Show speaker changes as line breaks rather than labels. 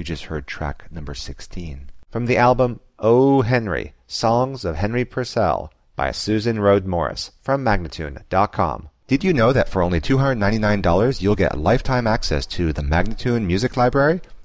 You just heard track number 16. From the album O. Henry, Songs of Henry Purcell by Susan Rhodes Morris from Magnatune.com. Did you know that for only $299 you'll get lifetime access to the Magnatune Music Library?